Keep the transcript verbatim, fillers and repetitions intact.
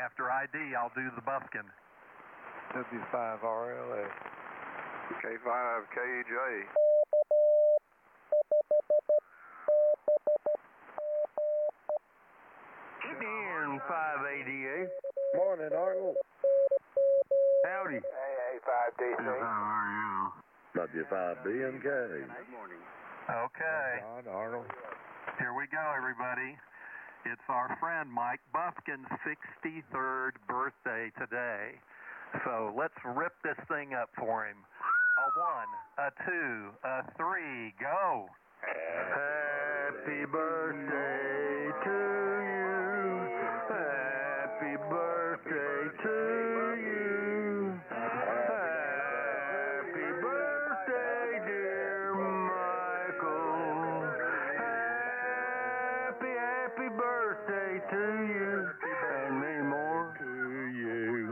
after I D, I'll do the buskin. W five R L A. K five K J. Again, five eighty-eight. Morning, Arnold. Howdy. A A five D C. How are you? W five B and K. Good morning. Okay, John Arnold. here we go, everybody. It's our friend Mike Bufkin's sixty-third birthday today. So let's rip this thing up for him. A one, a two, a three, go. Happy birthday to you. Happy birthday to you. Happy birthday, dear Michael. Happy, happy birthday to you. And many more to you.